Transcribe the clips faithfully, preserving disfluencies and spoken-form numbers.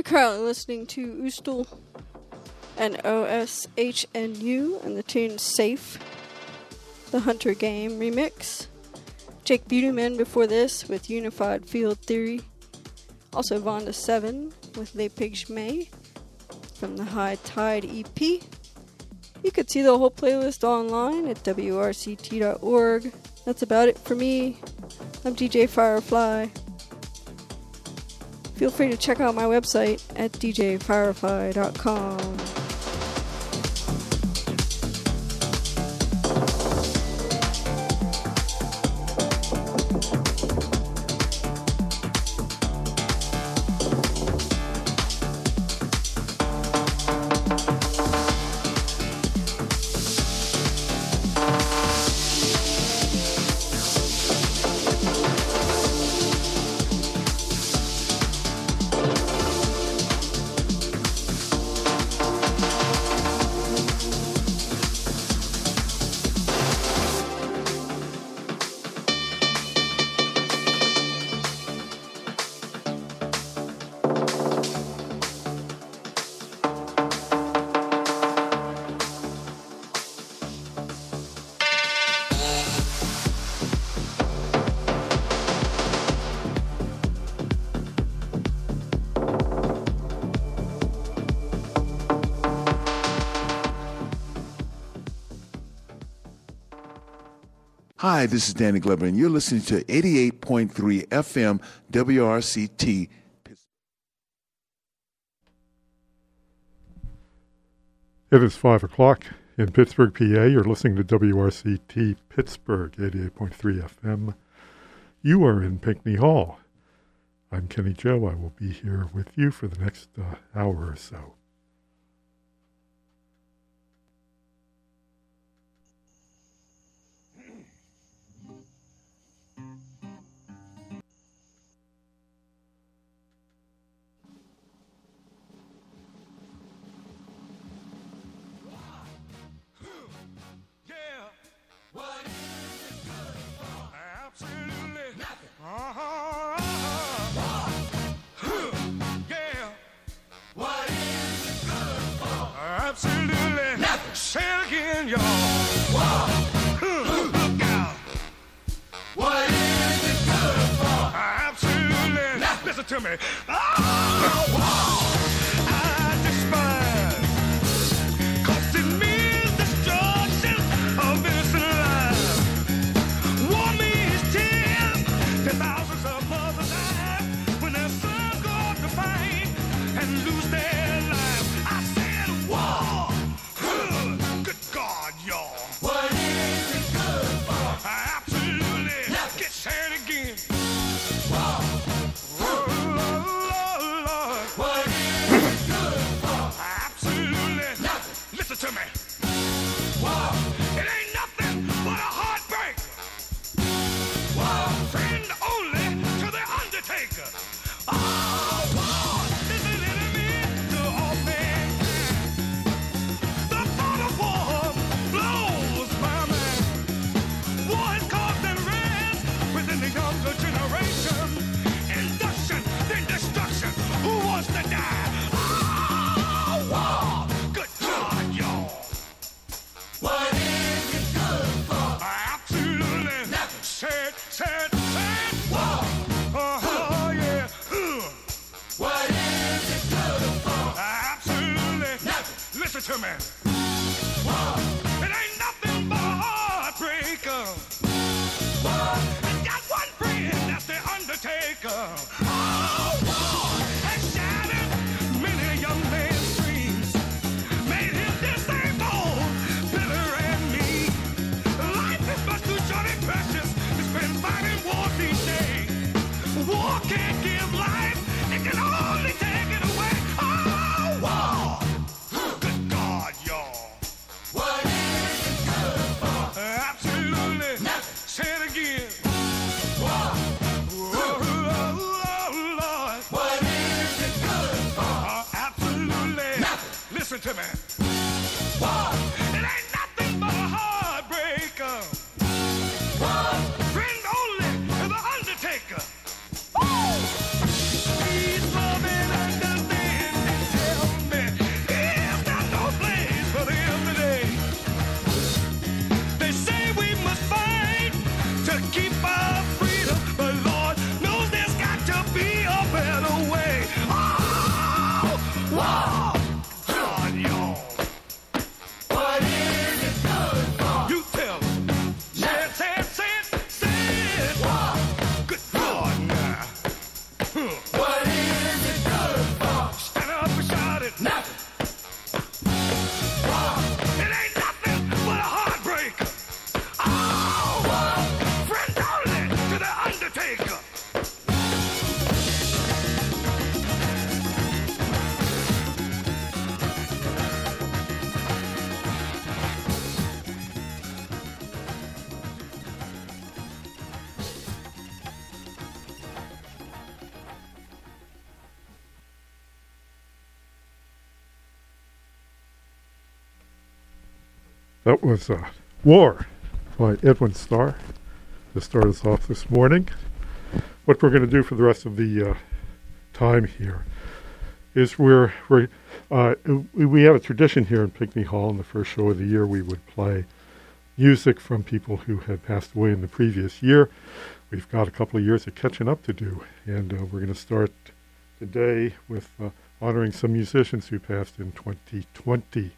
currently listening to Oostel and O S H N U and the tune Safe, the Hunter Game remix. Jake Buteman before this with Unified Field Theory. Also Vonda seven with Les Pigs May from the High Tide E P. You could see the whole playlist online at W R C T dot org. That's about it for me. I'm D J Firefly. Feel free to check out my website at D J firefly dot com. Hi, this is Danny Glover, and you're listening to eighty-eight point three F M W R C T. It is five o'clock in Pittsburgh, P A. You're listening to W R C T Pittsburgh, eighty-eight point three F M. You are in Pinckney Hall. I'm Kenny Joe. I will be here with you for the next uh, hour or so. Say it again, y'all. Whoa. Look out. What is it good for? Absolutely. Nothing. Listen to me. Oh, whoa. I despise. 'Cause it means destruction of innocent lives. War means tears to thousands of mothers die when their sons go off to fight and lose their lives. I said war. God, y'all. What is it good for? Absolutely. Nothing. Get said again. Whoa. Oh, Lord, Lord. What is it good for? Absolutely. Nothing. Listen to me. Whoa. It ain't nothing but a heartbreak. Whoa. Friend only to the undertaker. Oh, whoa. Is an enemy to all things. The thought of war blows my mind. War has caused unrest within the younger generation. Induction, then destruction. Who wants to die? Oh, war. Good God, y'all. What is it good for? Absolutely. Nothing. Said, said, said. War. Oh, yeah. Ugh. What is it good for? Absolutely. Nothing. Listen to me. Whoa. It ain't nothing but a heartbreaker. Whoa. It's got one friend, that's the undertaker. Oh, whoa. Has shattered many a young man's dreams. Made him disabled, bitter and mean. Life is much too short and precious to spend fighting wars these days. War can't give life, it can only take it away. Oh, whoa. Good God, y'all. What is it good for? Absolutely. Nothing. Say it again. Whoa. Whoa, whoa, Lord. What is it good for? Uh, absolutely. Nothing. Listen to me. Whoa. It ain't nothing but a heartbreaker. Whoa. Friend only to the undertaker. Woo. Please love and understand. That was uh, War by Edwin Starr to start us off this morning. What we're going to do for the rest of the uh, time here is we're, we're uh, we have a tradition here in Pinckney Hall. In the first show of the year, we would play music from people who had passed away in the previous year. We've got a couple of years of catching up to do, and uh, we're going to start today with uh, honoring some musicians who passed in twenty twenty.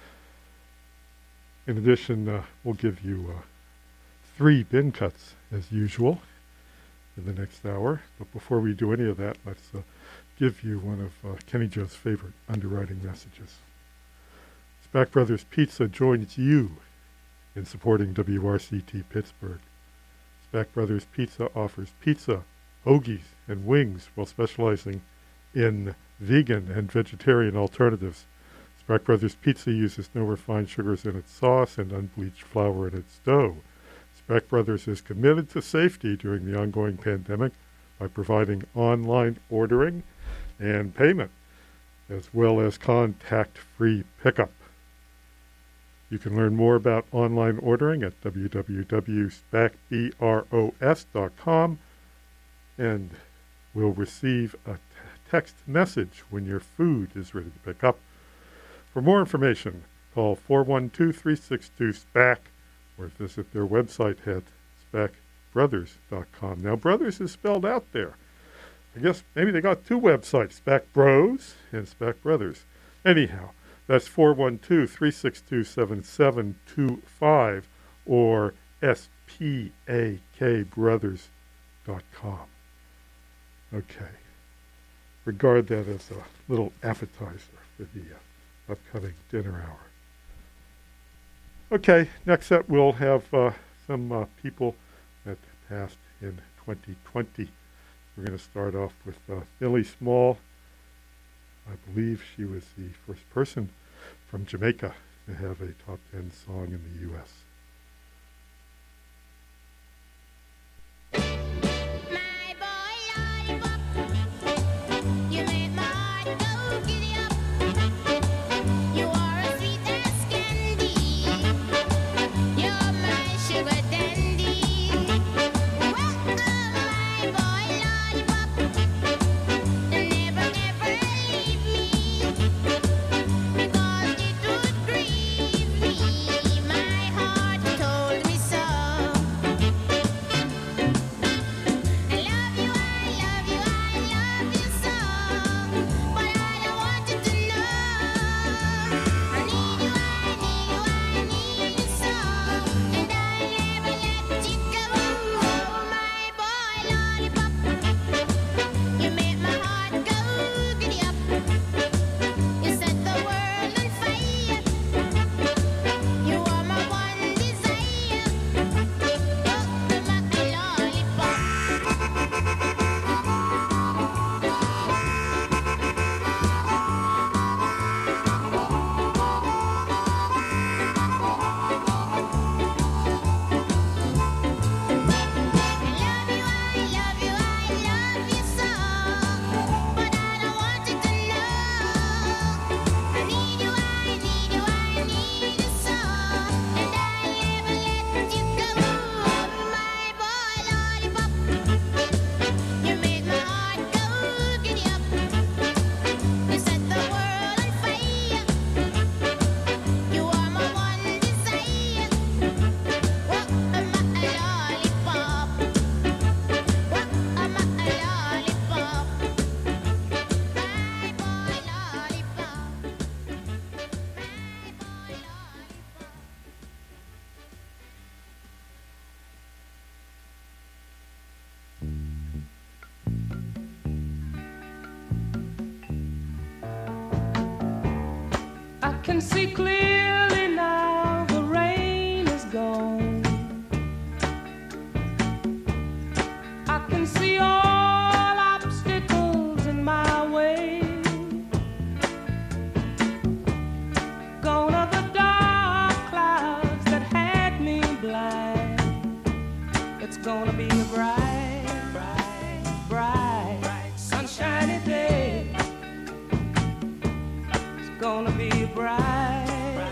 In addition, uh, we'll give you uh, three bin cuts, as usual, in the next hour. But before we do any of that, let's uh, give you one of uh, Kenny Joe's favorite underwriting messages. Spack Brothers Pizza joins you in supporting W R C T Pittsburgh. Spack Brothers Pizza offers pizza, hoagies, and wings while specializing in vegan and vegetarian alternatives. Spack Brothers Pizza uses no refined sugars in its sauce and unbleached flour in its dough. Spack Brothers is committed to safety during the ongoing pandemic by providing online ordering and payment, as well as contact-free pickup. You can learn more about online ordering at w w w dot spack bros dot com and will receive a t- text message when your food is ready to pick up. For more information, call four one two, three six two, SPAC or visit their website at spack brothers dot com. Now, Brothers is spelled out there. I guess maybe they got two websites, Spack Bros and Spack Brothers. Anyhow, that's four one two, three six two, seven seven two five or S P A K brothers dot com. Okay. Regard that as a little appetizer for the uh, upcoming dinner hour. Okay, next up we'll have uh, some uh, people that passed in twenty twenty. We're going to start off with uh, Millie Small. I believe she was the first person from Jamaica to have a top ten song in the U S can see clearly now the rain is gone. I can see all obstacles in my way. Gone are the dark clouds that had me blind. It's gonna be a bright, bright, bright, bright sunshiny day. It's gonna be a bright, bright,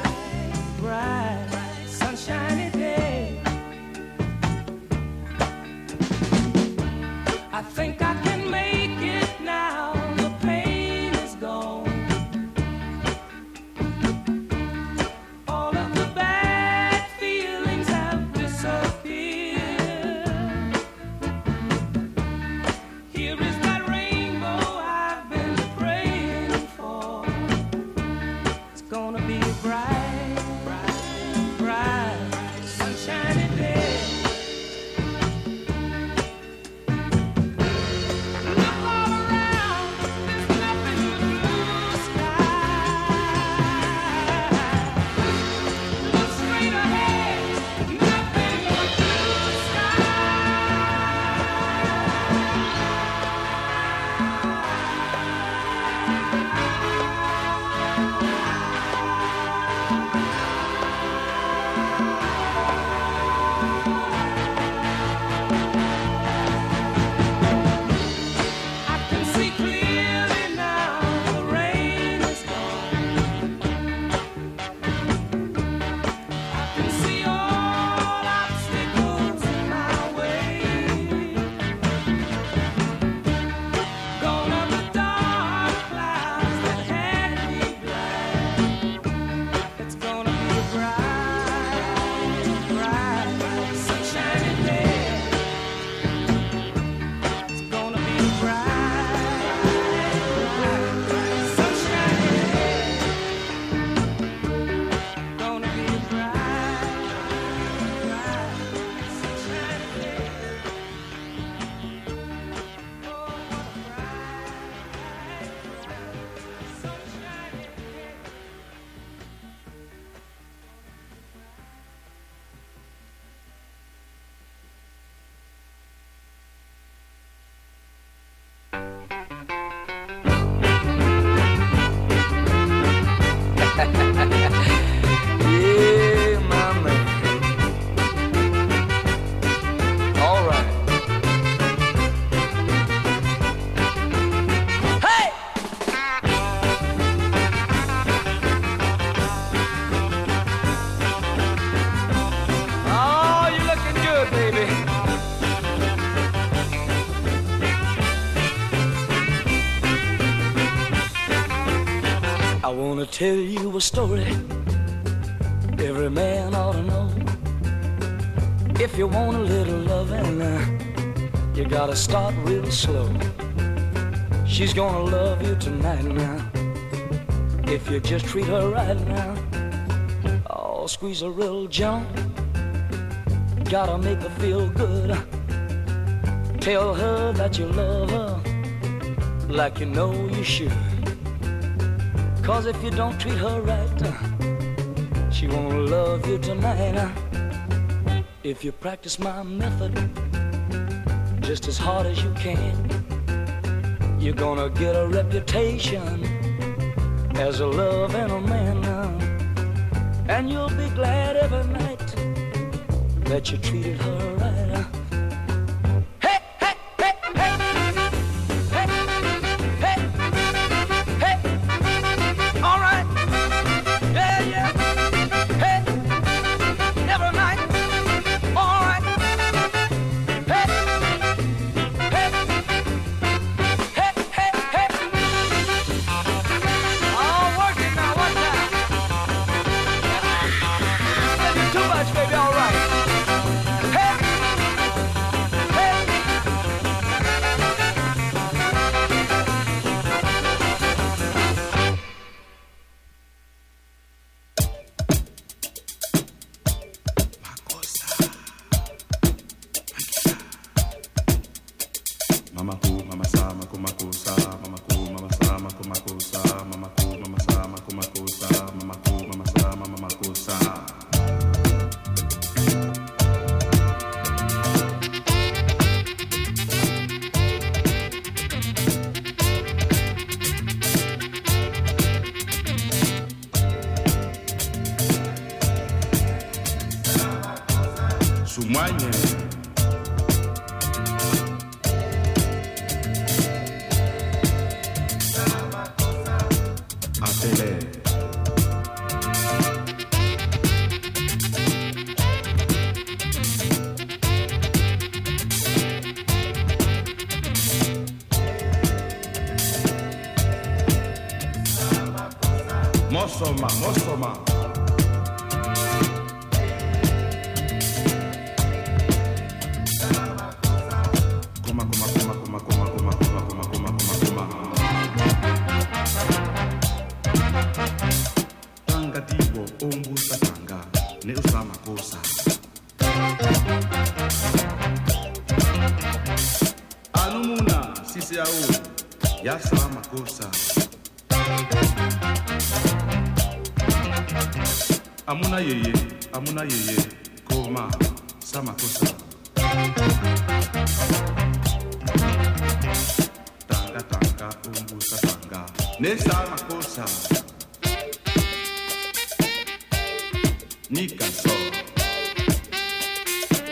Yeah, my man. All right. Hey! Oh, you're looking good, baby. I wanna tell you a story every man ought to know. If you want a little loving, uh, you gotta start real slow. She's gonna love you tonight now, if you just treat her right now. Oh, squeeze her real gentle, gotta make her feel good. Tell her that you love her like you know you should. Cause if you don't treat her right, uh, she won't love you tonight. uh. If you practice my method just as hard as you can, you're gonna get a reputation as a love and a man. uh. And you'll be glad every night that you treated her right. uh. Hey, hey, hey, hey, hey, hey, hey. All right, yeah, yeah. Hey, every night. All right. Hey, hey, hey, hey, hey. Oh, work it now, work now. Maybe too much, baby. All right. Hey, hey. Mama ku, mama sa, mako mako sa, mama ku, mama sa, mako mako sa, mama ku, mama sa, mako mako sa, mama ku, mama sa, mama mako sa. Sumanye. Atele. Mosoma, mosoma. Kuma, kuma, kuma, kuma, kuma, kuma, kuma, kuma, kuma, kuma, kuma. Tanga tibo, ombu satanga, ne usama kosa. Anumuna, sisi au, ya sama kosa. Amuna yeye, amuna yeye, koma, sama kosa. Tanga tanga, umbu satanga, ne sama kosa. Nika so.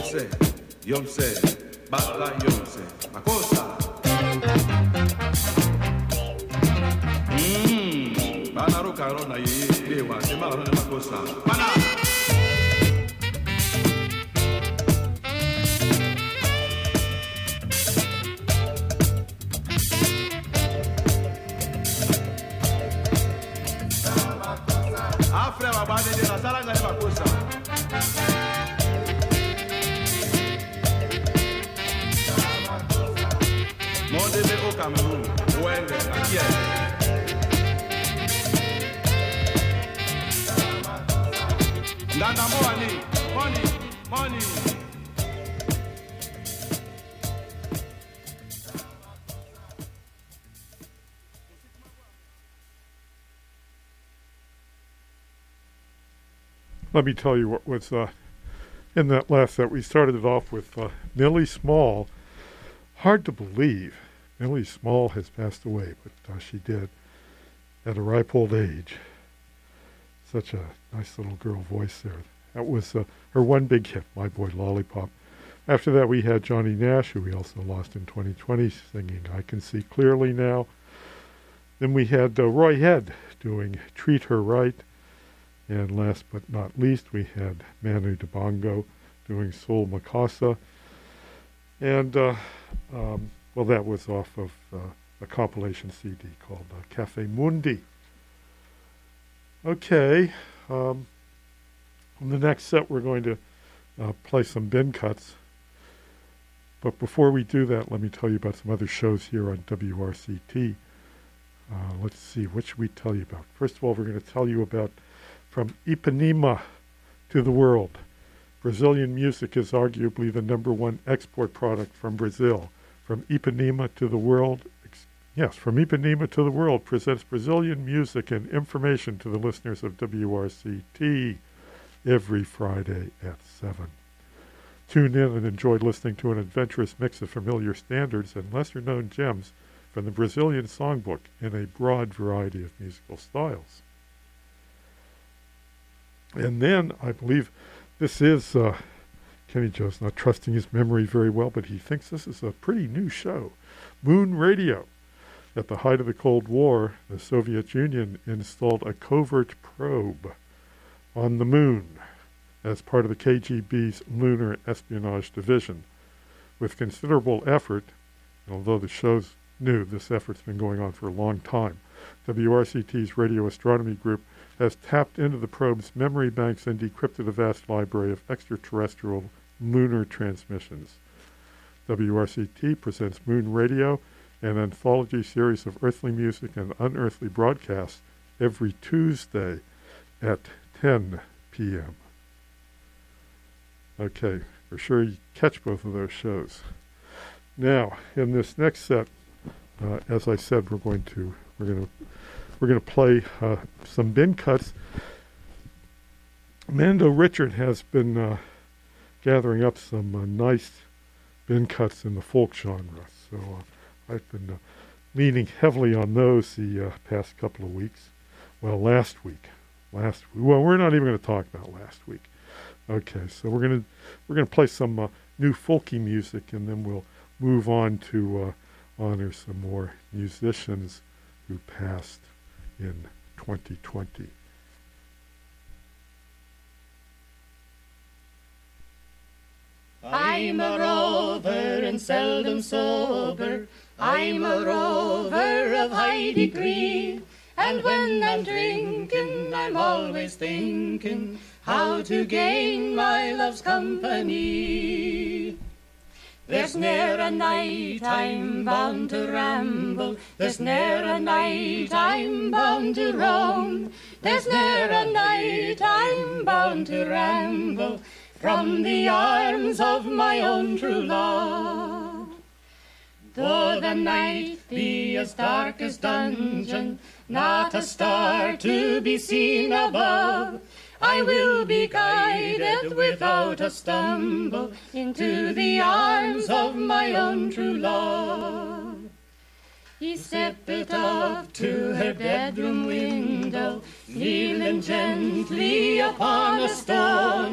Yomse, Yomse, Bala Yomse, Makosa. Mmm, Bana Roka Rona Ye, Dewa, Semaro Makosa. Bana! Afra Babade de la Sala de Makosa. Monde de au Cameroun, Wende, Akia. Nana money, money, money. Let me tell you what was uh, in that last set. We started it off with uh, Millie Small. Hard to believe Millie Small has passed away, but uh, she did at a ripe old age. Such a nice little girl voice there. That was uh, her one big hit, My Boy Lollipop. After that, we had Johnny Nash, who we also lost in twenty twenty, singing I Can See Clearly Now. Then we had uh, Roy Head doing Treat Her Right. And last but not least, we had Manu Dibango doing Soul Makasa. And, uh, um, well, that was off of uh, a compilation C D called uh, Cafe Mundi. Okay. Um, in the next set, we're going to uh, play some bin cuts. But before we do that, let me tell you about some other shows here on W R C T. Uh, let's see, what should we tell you about? First of all, we're going to tell you about From Ipanema to the World. Brazilian music is arguably the number one export product from Brazil. From Ipanema to the World, ex- yes, From Ipanema to the World presents Brazilian music and information to the listeners of W R C T every Friday at seven. Tune in and enjoy listening to an adventurous mix of familiar standards and lesser-known gems from the Brazilian songbook in a broad variety of musical styles. And then, I believe this is, uh, Kenny Joe's not trusting his memory very well, but he thinks this is a pretty new show. Moon Radio. At the height of the Cold War, the Soviet Union installed a covert probe on the moon as part of the K G B's Lunar Espionage Division. With considerable effort, and although the show's new, this effort's been going on for a long time, W R C T's Radio Astronomy Group has tapped into the probe's memory banks and decrypted a vast library of extraterrestrial lunar transmissions. W R C T presents Moon Radio, an anthology series of earthly music and unearthly broadcasts every Tuesday at ten p.m. Okay, we're sure you catch both of those shows. Now, in this next set, uh, as I said, we're going to we're going to we're going to play uh, some bin cuts. Mando Richard has been uh, gathering up some uh, nice bin cuts in the folk genre, so uh, I've been uh, leaning heavily on those the uh, past couple of weeks. Well, last week, last well, we're not even going to talk about last week. Okay, so we're gonna we're gonna play some uh, new folky music, and then we'll move on to uh, honor some more musicians who passed in twenty twenty. I'm a rover and seldom sober. I'm a rover of high degree. And when I'm drinking, I'm always thinking how to gain my love's company. There's ne'er a night I'm bound to ramble. There's ne'er a night I'm bound to roam. There's ne'er a night I'm bound to ramble from the arms of my own true love. Though the night be as dark as dungeon, not a star to be seen above, I will be guided without a stumble into the arms of my own true love. He stepped up to her bedroom window, kneeling gently upon a stone,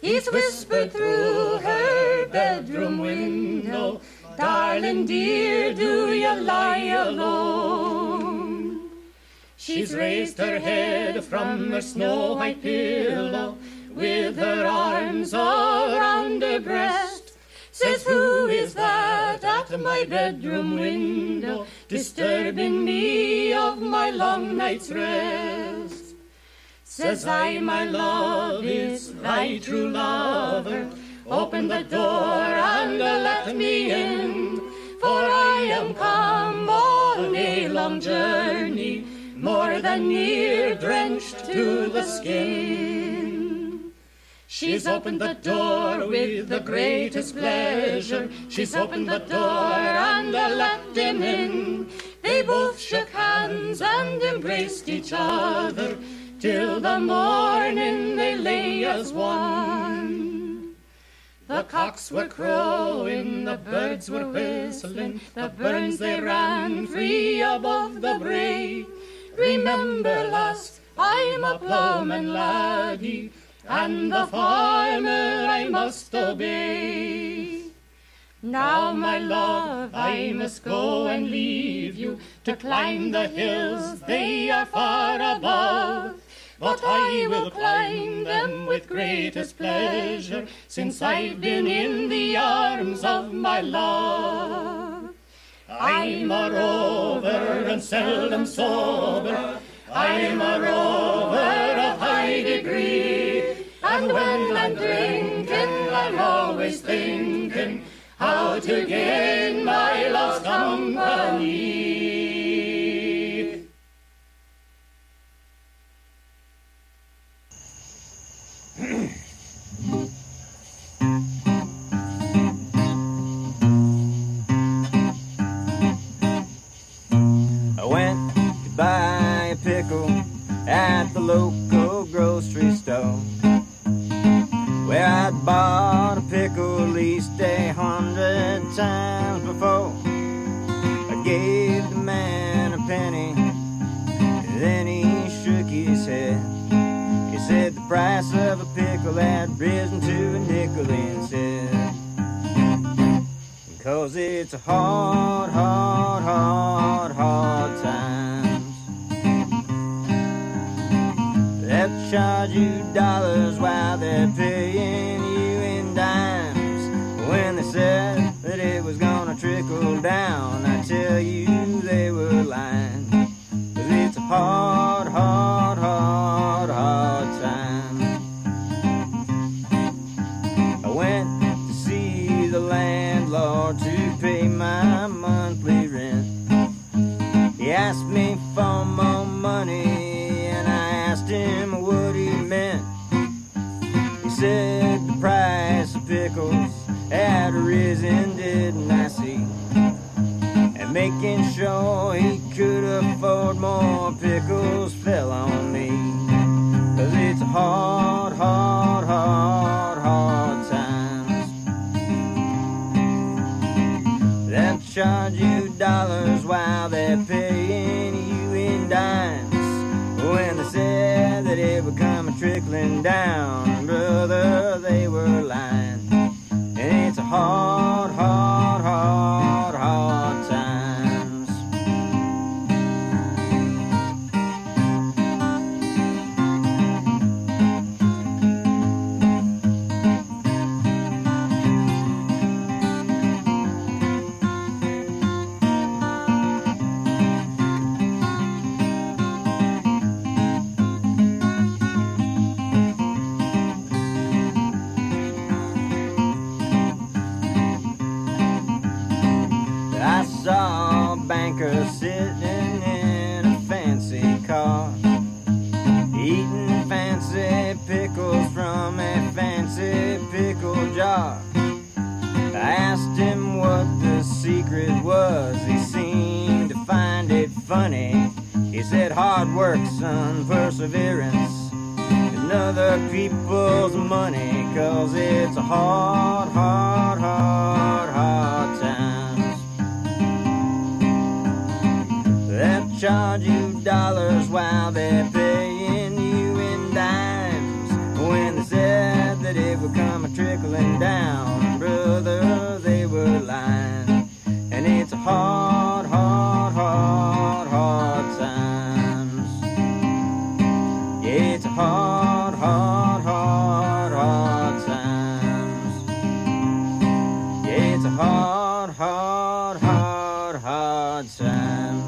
He's whispered through her bedroom window, darling dear, do you lie alone? She's raised her head from her snow-white pillow, with her arms around her breast, says, who is that at my bedroom window, disturbing me of my long night's rest? Says I, my love is thy true lover, open the door and let me in, for I am come on a long journey, more than near, drenched to the skin. She's opened the door with the greatest pleasure, she's opened the door and let him in. They both shook hands and embraced each other, till the morning they lay as one. The cocks were crowing, the birds were whistling, the burns they ran free above the brae. Remember, lass, I'm a ploughman laddie, and the farmer I must obey. Now, my love, I must go and leave you to climb the hills, they are far above. But I will climb them with greatest pleasure, since I've been in the arms of my love. I'm a rover and seldom sober, I'm a rover of high degree, and when I'm drinking I'm always thinking how to gain my love's company. I went to buy a pickle at the local grocery store, where I'd bought a pickle at least a hundred times before. I gave the man a penny, then he shook his head. He said the price of a pickle had risen to a nickel instead. 'Cause it's a hard, hard, hard, hard times. They'll charge you dollars while they're paying you in dimes. When they said that it was gonna trickle down, I tell you they were lying. 'Cause it's a hard, hard, hard, hard time. I went to see the landlord to pay my monthly rent. He asked me for more money, and I asked him what he meant. He said the price of pickles had risen, didn't I see? And making sure he could afford more pickles fell on me. 'Cause it's a hard, hard, hard, hard times. They'll charge you dollars while they're paying you in dimes. When they said that it would come trickling down, brother, they were lying. And it's a hard, hard, hard, hard times. I saw a banker sitting in a fancy car, eating fancy pickles from a fancy pickle jar. I asked him what the secret was, he seemed to find it funny. He said, hard work, son, perseverance, and other people's money. 'Cause it's a hard, hard, hard, hard times. They'll charge you dollars while they're paying you in dimes. When they said that it would hard times.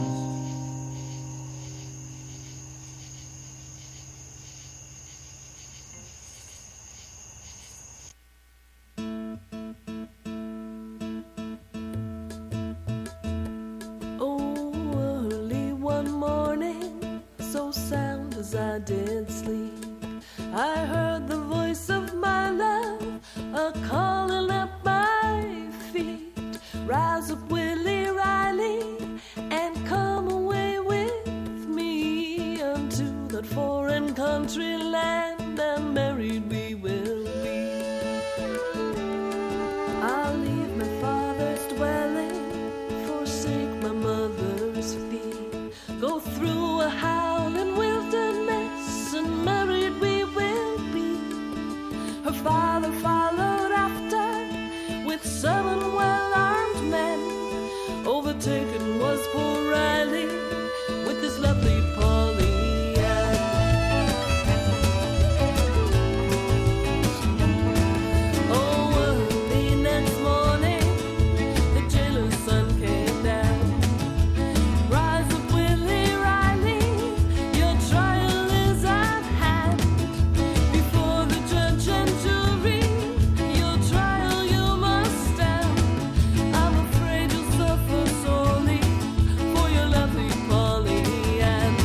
I did sleep, I heard the voice of my love a-calling at my feet. Rise up, Willie Riley, and come away with me unto that foreign country land, and married we will be. I'll leave my father's dwelling, forsake my mother's feet, go through a howling wilderness, and married we will be. Her father followed after with seven well-armed men. Overtaken was poor Riley with this lovely Polly Ann. Oh, early next morning the jailer's son came down. Rise up, Willie Riley, your trial is at hand. Before the judge and jury, your trial you must stand. I'm afraid you'll suffer sorely for your lovely Polly Ann.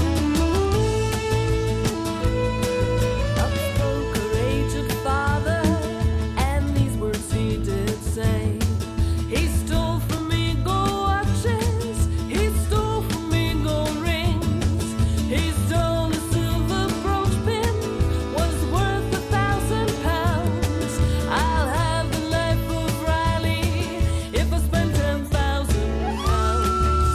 Up spoke her aged father, and these words he did say. He stole from me gold watches, he stole from me gold rings, he stole a silver brooch pin, was worth a thousand pounds. I'll have the life of Riley if I spend ten thousand pounds.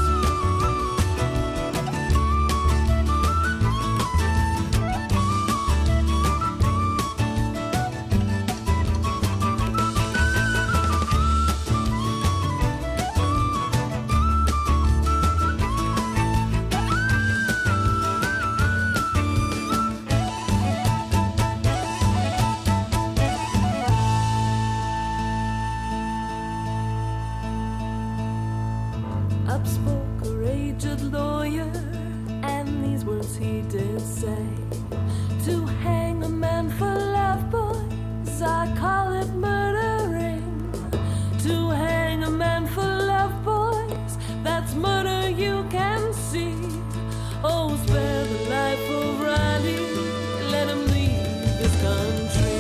Up spoke a aged lawyer, and these words he did say. To hang a man for love, boys, I call it murdering. To hang a man for love, boys, that's murder you can see. Oh, spare the life of Riley, let him leave this country.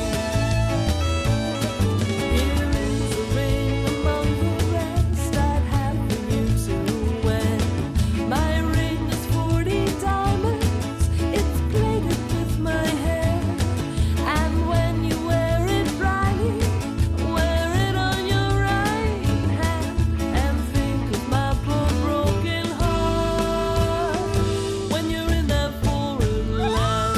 Here is a ring among the rest I'd have for you to wear. My ring is forty diamonds, it's plated with my hair. And when you wear it, Riley, wear it on your right hand. And think of my poor broken heart when you're in that foreign land.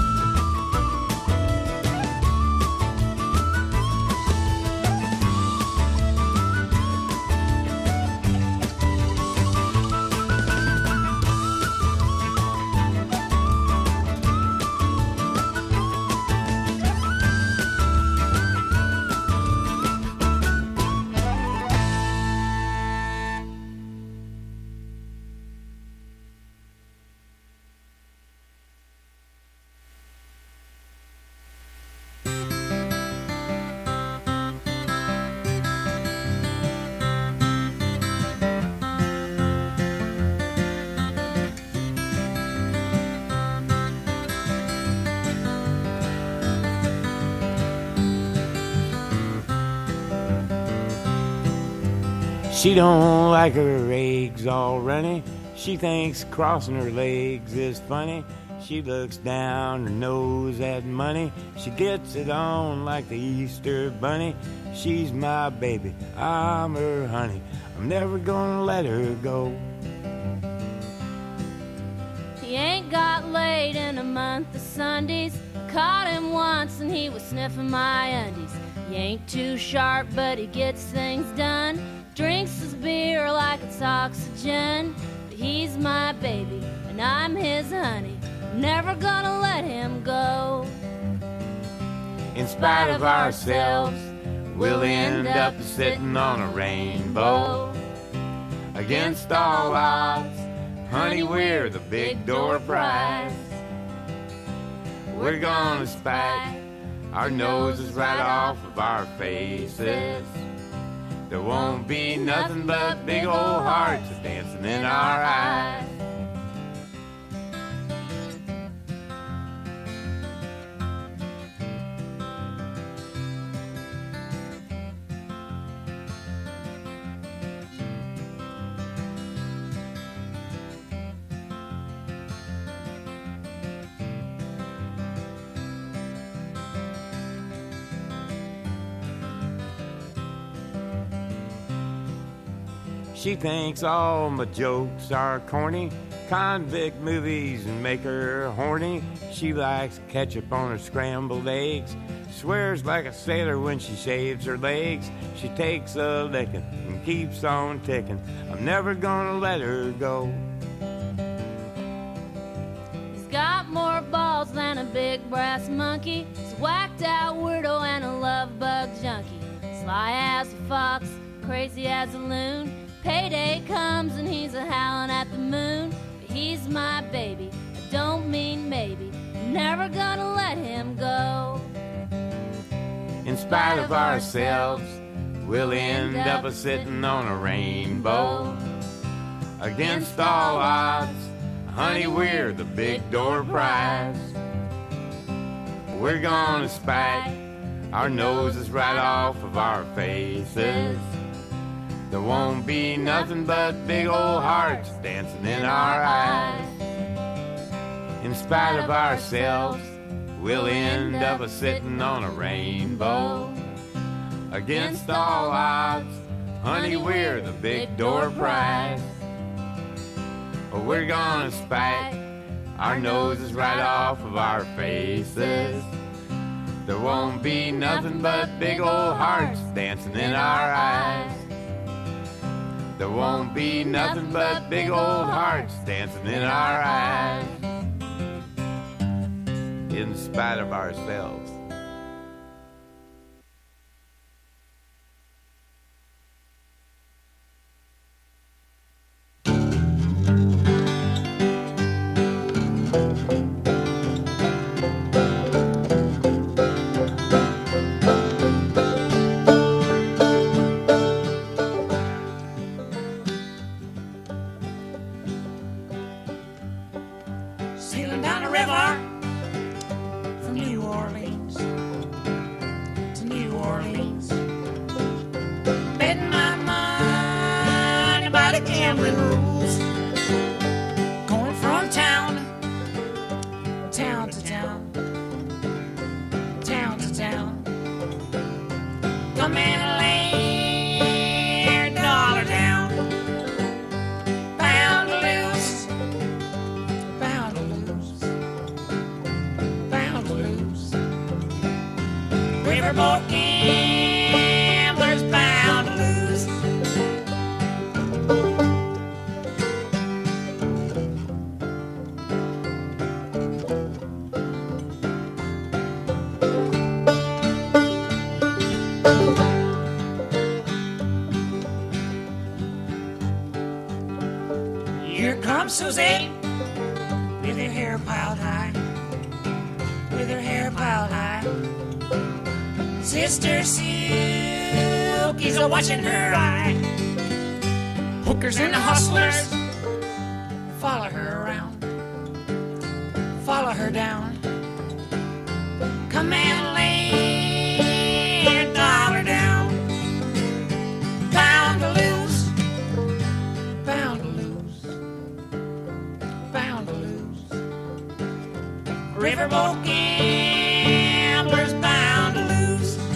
She don't like her eggs all runny. She thinks crossing her legs is funny. She looks down her nose at money. She gets it on like the Easter bunny. She's my baby, I'm her honey. I'm never gonna let her go. He ain't got laid in a month of Sundays. Caught him once and he was sniffing my undies. He ain't too sharp, but he gets things done. Drinks his beer like it's oxygen. But he's my baby and I'm his honey. I'm never gonna let him go. In spite of ourselves, we'll end up sitting on a rainbow. against all odds. Honey, we're the big door prize. We're gonna spike our noses right off of our faces. There won't be nothing but big old hearts dancing in our eyes. She thinks all my jokes are corny, convict movies and make her horny. She likes ketchup on her scrambled eggs, swears like a sailor when she shaves her legs. She takes a licking and keeps on ticking. I'm never gonna let her go. He's got more balls than a big brass monkey. He's whacked out weirdo and a love bug junkie. Sly as a fox, crazy as a loon. Payday comes and he's a howling at the moon. But he's my baby, I don't mean maybe. I'm never gonna let him go. In spite of ourselves, we'll end up a sitting on a rainbow. Against all odds, honey, we're the big door prize. We're gonna spike our noses right off of our faces. There won't be nothing but big old hearts dancing in our eyes. In spite of ourselves, we'll end up a sitting on a rainbow. Against all odds, honey, we're the big door prize. We're gonna spike our noses right off of our faces. There won't be nothing but big old hearts dancing in our eyes. There won't be nothing but big old hearts dancing in our eyes. In spite of ourselves. Sailing down the river from New Orleans to New Orleans, betting my money by the gambling rules, going from town, town to town, town to town. Come and lay a dollar down, bound to lose, bound to lose, bound to lose. Riverboat gamblers bound to lose. Here comes Susie with her hair piled high, with her hair piled high. Sister Silky's a watching her eye. Hookers and the hustlers follow her around, follow her down. Come and lay a dollar down, bound to lose, bound to lose, bound to lose. Riverboat gamblers bound to lose.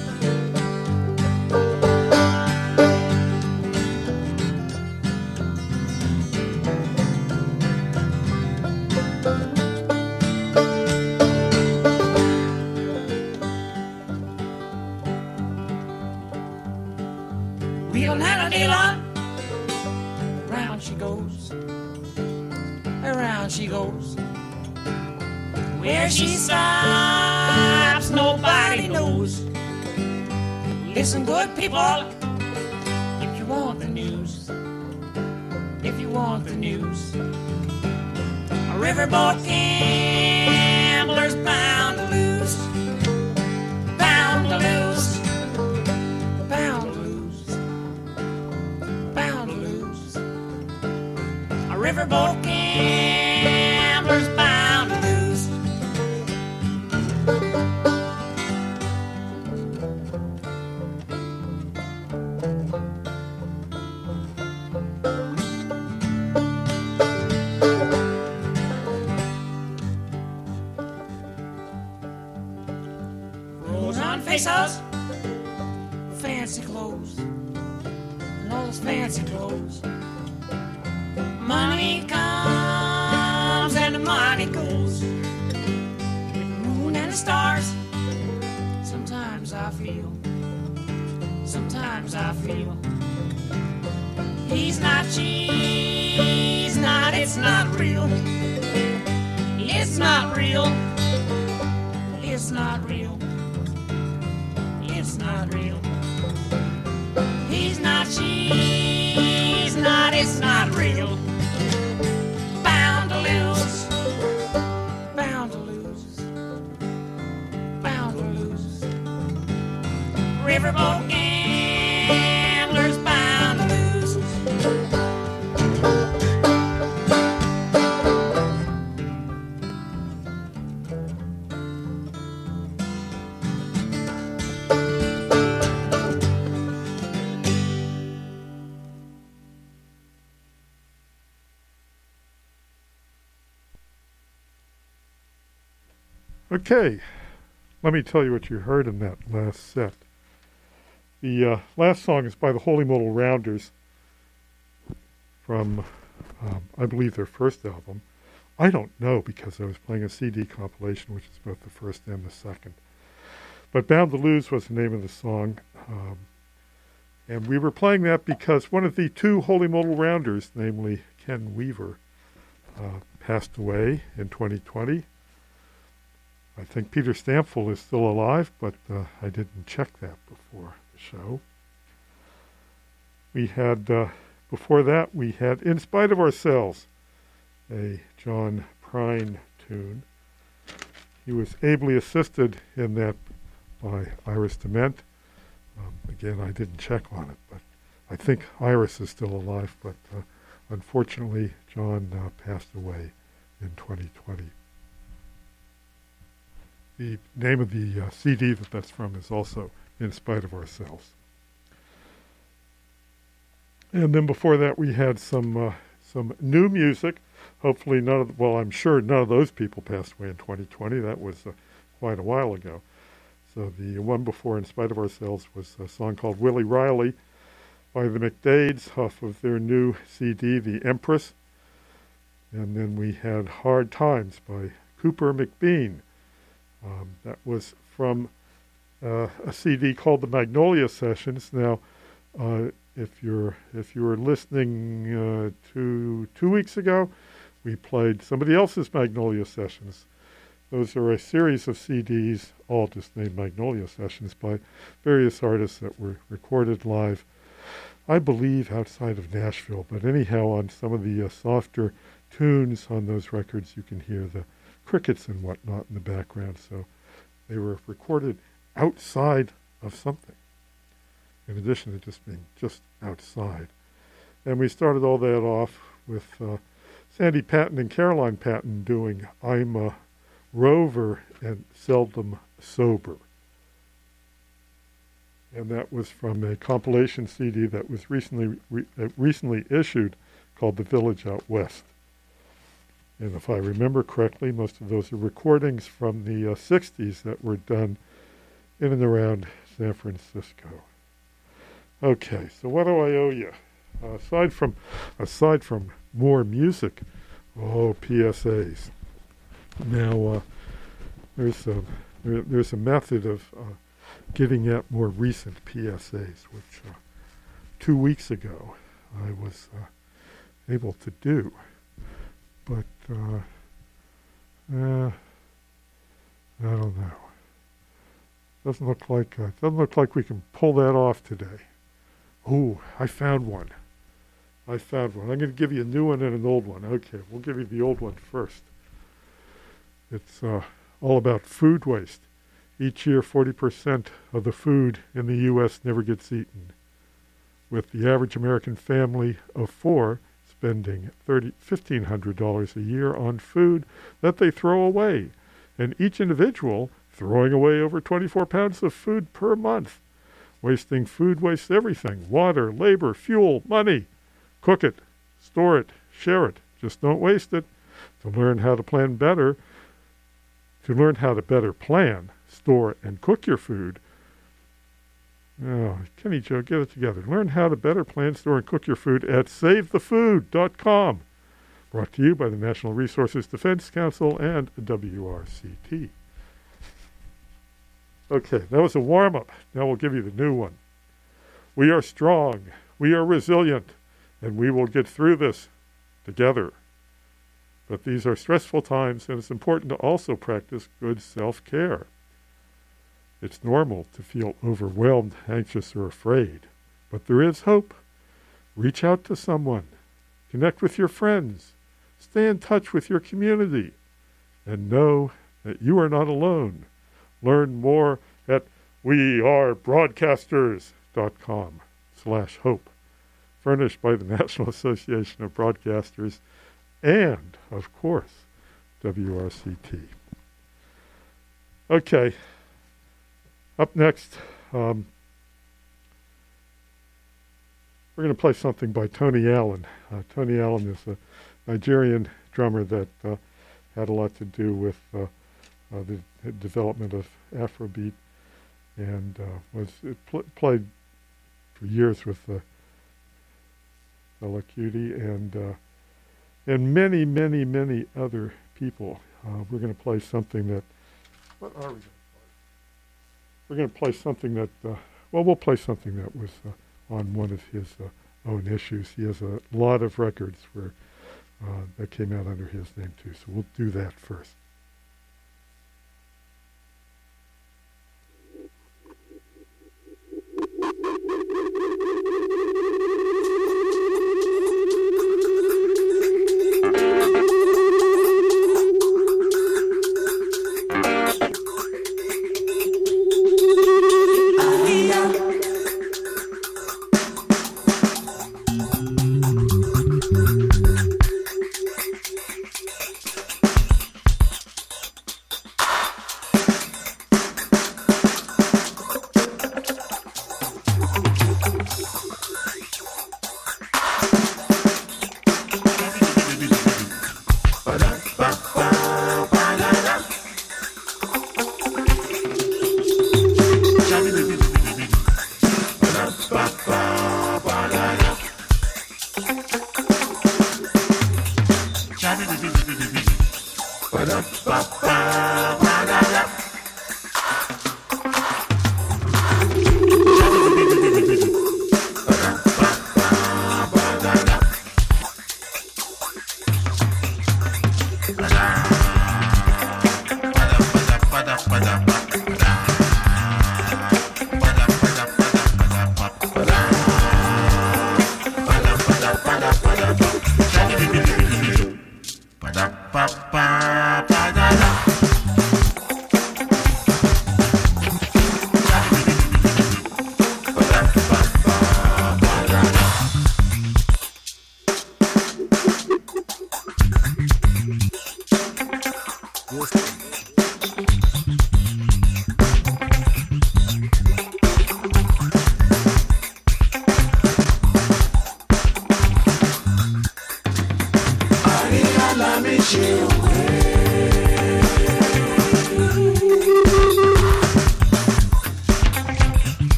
Wheel and a dealer, round she goes, around she goes. Where she stops, nobody knows. Listen, good people, if you want the news. if you want the news. A riverboat gambler's bound to lose, bound to lose, bound to lose, bound to lose. A riverboat gambler's bound to lose. Rolls on faces, fancy clothes, and all those fancy clothes. Money comes and the money goes. With the moon and the stars, sometimes I feel, sometimes I feel. He's not cheese, not, it's not real. It's not real. It's not real. It's not real. He's not cheese, not, it's not real. Bound to lose. Bound to lose. Bound to lose. Riverboat gamblers bound to lose. Okay, let me tell you what you heard in that last set. The uh, last song is by the Holy Modal Rounders from, um, I believe, their first album. I don't know because I was playing a C D compilation, which is both the first and the second. But Bound to Lose was the name of the song. Um, and we were playing that because one of the two Holy Modal Rounders, namely Ken Weaver, uh, passed away in twenty twenty. I think Peter Stampfel is still alive, but uh, I didn't check that before the show. We had, uh, before that, we had In Spite of Ourselves, a John Prine tune. He was ably assisted in that by Iris Dement. Um, again, I didn't check on it, but I think Iris is still alive, but uh, unfortunately, John uh, passed away in twenty twenty. The name of the uh, C D that that's from is also In Spite of Ourselves. And then before that, we had some uh, some new music. Hopefully none of, well, I'm sure none of those people passed away in twenty twenty. That was uh, quite a while ago. So the one before In Spite of Ourselves was a song called Willie Riley by the McDades off of their new C D, The Empress. And then we had Hard Times by Cooper McBean. Um, that was from uh, a C D called The Magnolia Sessions. Now, uh, if you're if you were listening uh, to two weeks ago, we played somebody else's Magnolia Sessions. Those are a series of C Ds, all just named Magnolia Sessions, by various artists that were recorded live, I believe, outside of Nashville. But anyhow, on some of the uh, softer tunes on those records, you can hear the crickets and whatnot in the background. So they were recorded outside of something, in addition to just being just outside. And we started all that off with uh, Sandy Patton and Caroline Patton doing I'm a Rover and Seldom Sober. And that was from a compilation C D that was recently re- uh, recently issued called The Village Out West. And if I remember correctly, most of those are recordings from the uh, sixties that were done in and around San Francisco. Okay, so what do I owe you? Uh, aside from aside from more music, oh, P S As. Now, uh, there's a there, there's a method of uh, getting at more recent P S As, which uh, two weeks ago I was uh, able to do. But, uh, uh, I don't know. Doesn't look like uh, doesn't look like we can pull that off today. Oh, I found one. I found one. I'm going to give you a new one and an old one. Okay, we'll give you the old one first. It's uh, all about food waste. Each year, forty percent of the food in the U S never gets eaten, with the average American family of four spending fifteen hundred dollars a year on food that they throw away, and each individual throwing away over twenty-four pounds of food per month. Wasting food wastes everything: water, labor, fuel, money. Cook it, store it, share it. Just don't waste it. To learn how to plan better, to learn how to better plan, store, and cook your food. Oh, Kenny Joe, get it together. Learn how to better plan, store, and cook your food at save the food dot com. Brought to you by the National Resources Defense Council and W R C T. Okay, that was a warm-up. Now we'll give you the new one. We are strong, we are resilient, and we will get through this together. But these are stressful times, and it's important to also practice good self-care. It's normal to feel overwhelmed, anxious, or afraid, but there is hope. Reach out to someone. Connect with your friends. Stay in touch with your community. And know that you are not alone. Learn more at wearebroadcasters.com slash hope, furnished by the National Association of Broadcasters and, of course, W R C T. Okay. Up next, um, we're going to play something by Tony Allen. Uh, Tony Allen is a Nigerian drummer that uh, had a lot to do with uh, uh, the development of Afrobeat, and uh, was it pl- played for years with uh, Fela Kuti and uh, and many, many, many other people. Uh, we're going to play something that. What are we going to? We're going to play something that, uh, well, we'll play something that was uh, on one of his uh, own issues. He has a lot of records where uh, that came out under his name, too. So we'll do that first.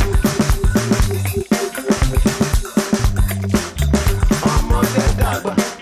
But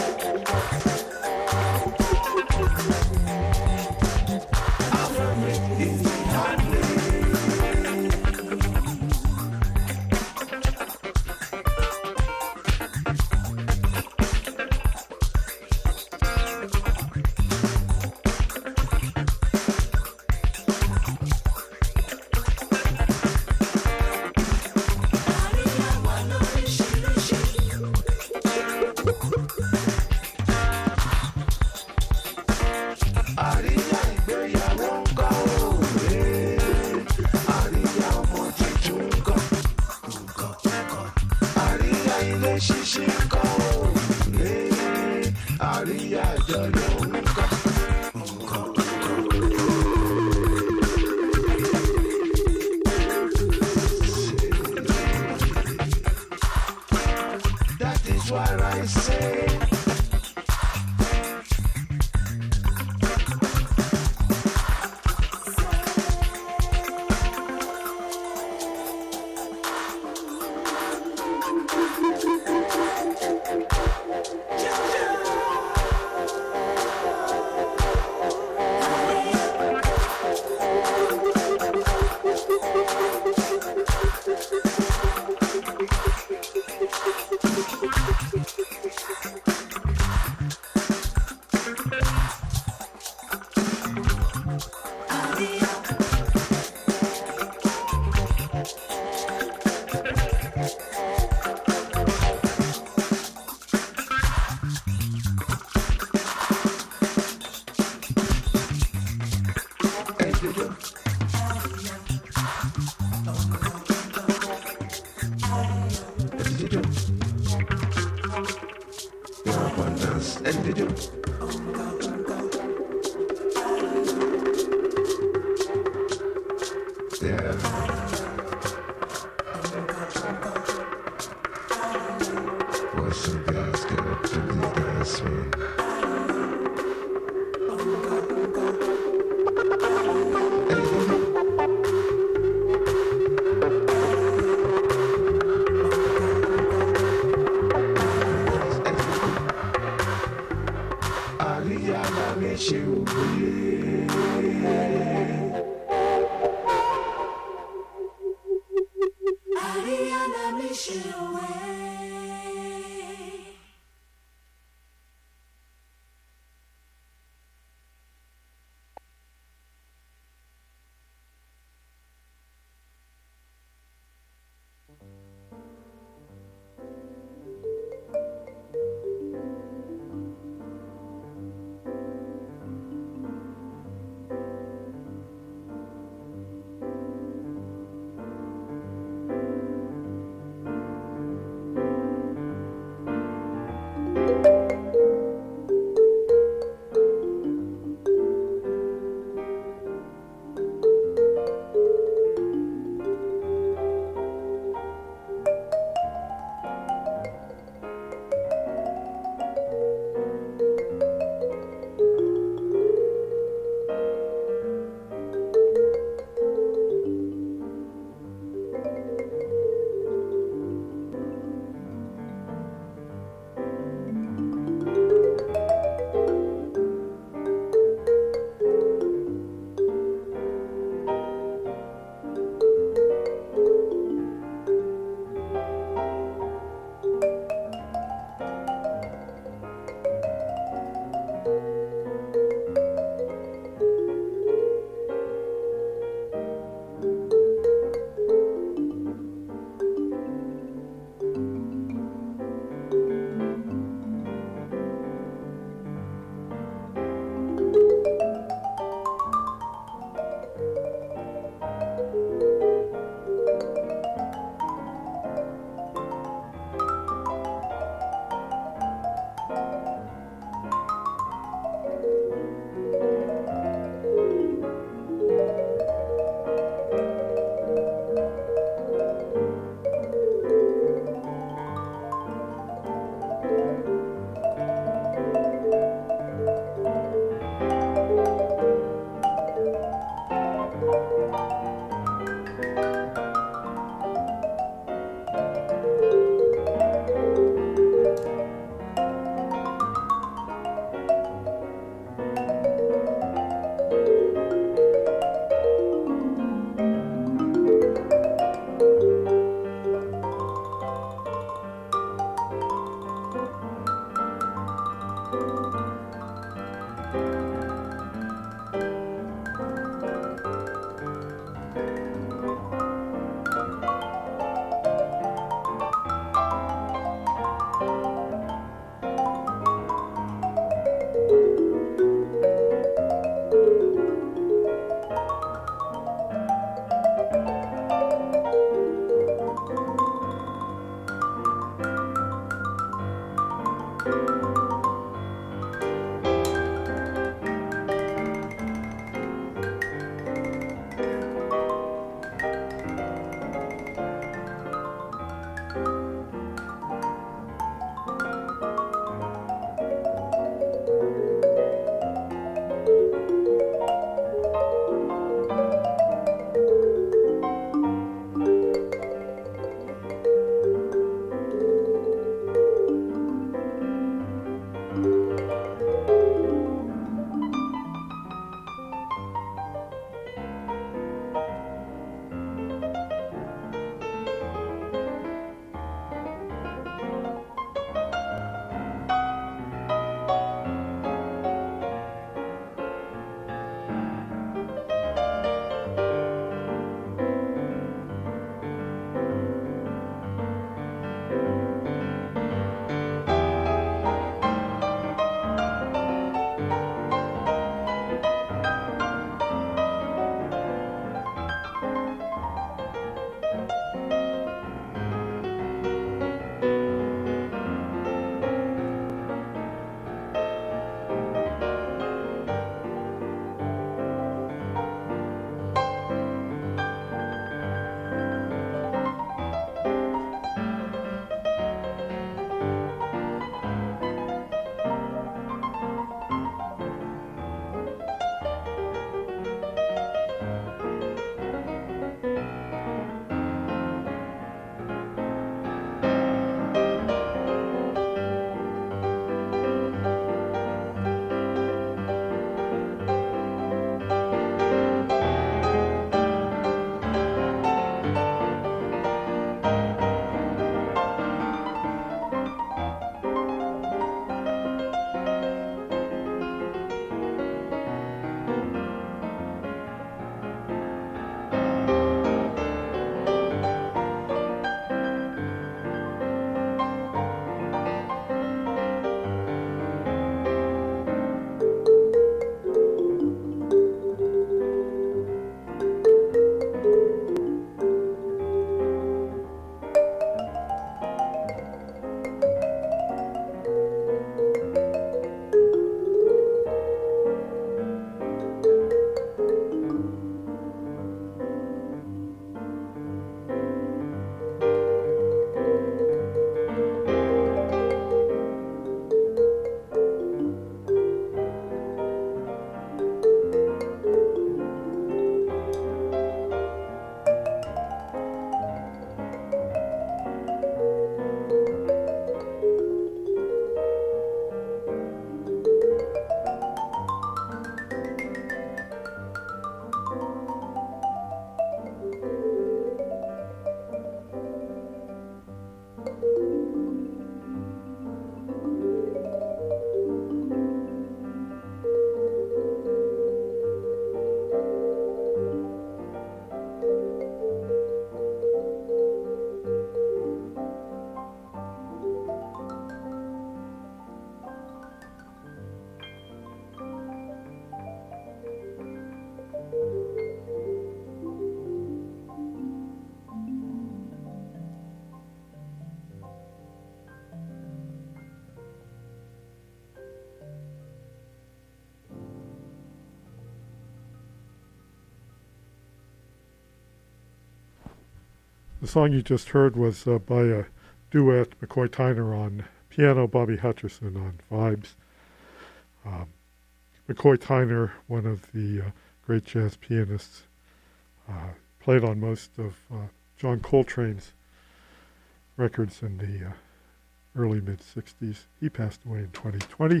The song you just heard was uh, by a duet, McCoy Tyner on piano, Bobby Hutcherson on vibes. Um, McCoy Tyner, one of the uh, great jazz pianists, uh, played on most of uh, John Coltrane's records in the uh, early mid-sixties. He passed away in twenty twenty.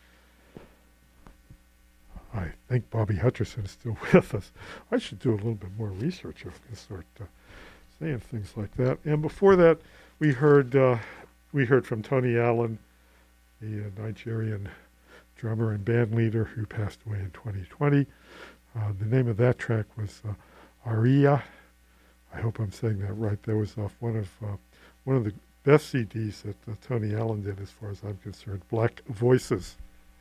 I think Bobby Hutcherson is still with us. I should do a little bit more research if I can start uh, saying things like that. And before that, we heard uh, we heard from Tony Allen, the uh, Nigerian drummer and band leader who passed away in twenty twenty. Uh, the name of that track was uh, Aria. I hope I'm saying that right. That was off one of uh, one of the best C Ds that uh, Tony Allen did, as far as I'm concerned, Black Voices.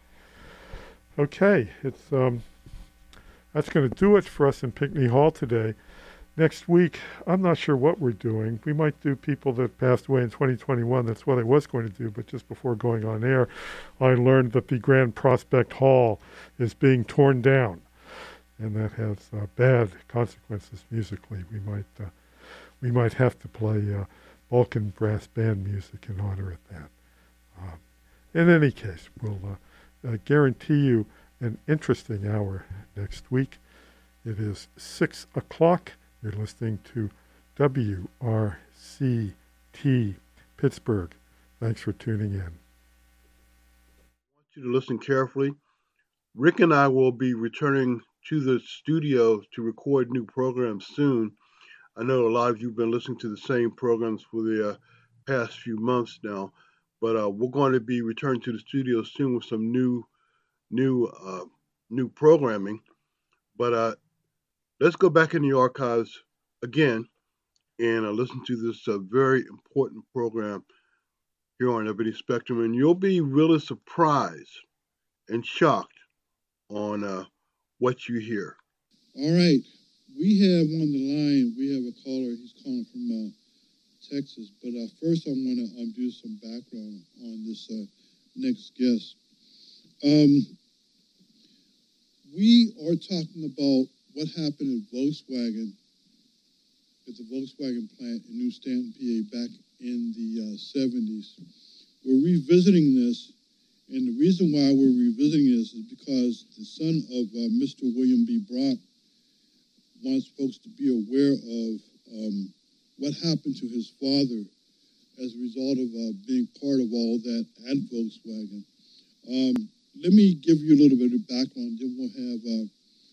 Okay, it's um, that's going to do it for us in Pinckney Hall today. Next week, I'm not sure what we're doing. We might do people that passed away in twenty twenty-one. That's what I was going to do, but just before going on air, I learned that the Grand Prospect Hall is being torn down, and that has uh, bad consequences musically. We might uh, we might have to play uh, Balkan brass band music in honor of that. Um, in any case, we'll uh, uh, guarantee you an interesting hour next week. It is six o'clock. You're listening to W R C T Pittsburgh. Thanks for tuning in. I want you to listen carefully. Rick and I will be returning to the studio to record new programs soon. I know a lot of you have been listening to the same programs for the uh, past few months now, but uh, we're going to be returning to the studio soon with some new, new, uh, new programming. But uh, let's go back in the archives again and uh, listen to this uh, very important program here on Ebony Spectrum, and you'll be really surprised and shocked on uh, what you hear. All right. We have on the line, we have a caller. He's calling from uh, Texas. But uh, first, I want to um, do some background on this uh, next guest. Um, we are talking about what happened at Volkswagen, at the Volkswagen plant in New Stanton, P A, back in the uh, seventies. We're revisiting this, and the reason why we're revisiting this is because the son of uh, Mister William B. Brock wants folks to be aware of um, what happened to his father as a result of uh, being part of all that at Volkswagen. Um, let me give you a little bit of background, then we'll have uh,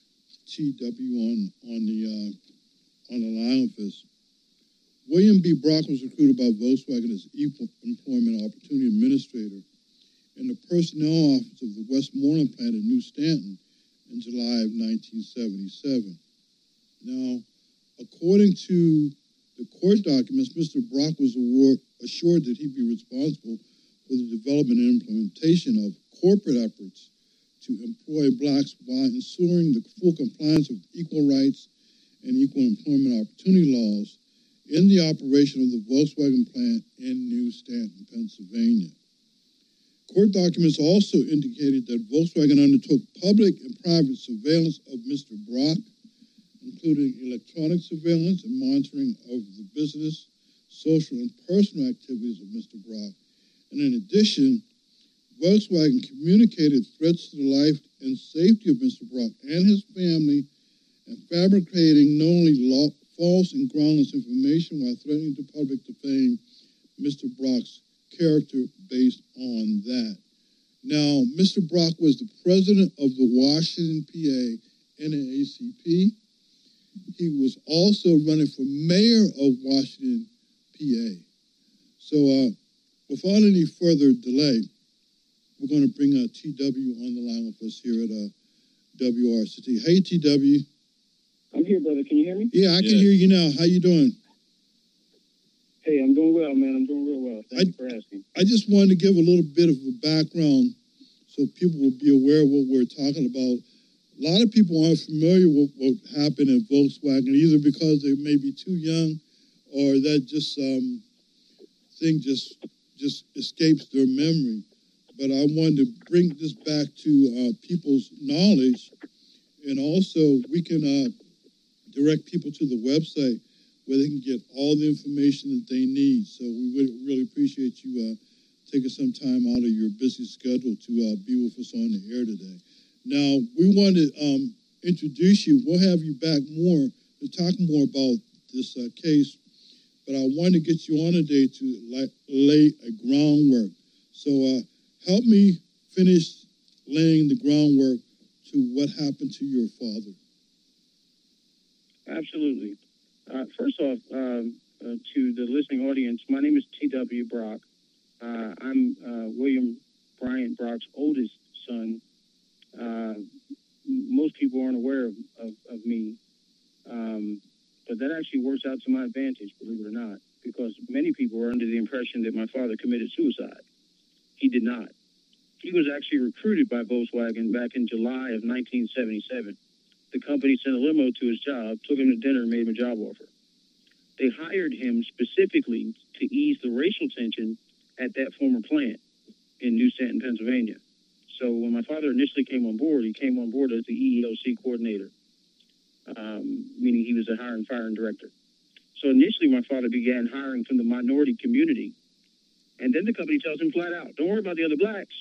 T W on on the uh, on the line with us. William B. Brock was recruited by Volkswagen as Equal Employment Opportunity Administrator in the Personnel Office of the Westmoreland plant in New Stanton in July of nineteen seventy-seven. Now, according to the court documents, Mister Brock was award, assured that he'd be responsible for the development and implementation of corporate efforts to employ blacks while ensuring the full compliance of equal rights and equal employment opportunity laws in the operation of the Volkswagen plant in New Stanton, Pennsylvania. Court documents also indicated that Volkswagen undertook public and private surveillance of Mister Brock, including electronic surveillance and monitoring of the business, social, and personal activities of Mister Brock. And in addition, Volkswagen communicated threats to the life and safety of Mister Brock and his family, and fabricating not only law, false and groundless information while threatening to public defame Mister Brock's character based on that. Now, Mister Brock was the president of the Washington, P A N double A C P. He was also running for mayor of Washington, P A. So uh, without any further delay, we're going to bring uh, T W on the line with us here at uh, W R C T. Hey, T W. I'm here, brother. Can you hear me? Yeah, I can hear you now. How you doing? Hey, I'm doing well, man. I'm doing real well. Thank I, you for asking. I just wanted to give a little bit of a background so people will be aware of what we're talking about. A lot of people aren't familiar with what happened at Volkswagen, either because they may be too young or that just um, thing just just escapes their memory. But I wanted to bring this back to uh, people's knowledge, and also we can uh, direct people to the website where they can get all the information that they need. So we would really appreciate you uh, taking some time out of your busy schedule to uh, be with us on the air today. Now, we want to um, introduce you. We'll have you back more to talk more about this uh, case, but I want to get you on today to li- lay a groundwork. So uh, help me finish laying the groundwork to what happened to your father. Absolutely. Uh, first off, um, uh, to the listening audience, my name is T W Brock. Uh, I'm uh, William Bryant Brock's oldest son. Uh, most people aren't aware of, of, of me, um, but that actually works out to my advantage, believe it or not, because many people are under the impression that my father committed suicide. He did not. He was actually recruited by Volkswagen back in July of nineteen seventy-seven. The company sent a limo to his job, took him to dinner, and made him a job offer. They hired him specifically to ease the racial tension at that former plant in New Stanton, Pennsylvania. So when my father initially came on board, he came on board as the E E O C coordinator, um, meaning he was a hiring, firing director. So initially, my father began hiring from the minority community. And then the company tells him flat out, don't worry about the other blacks.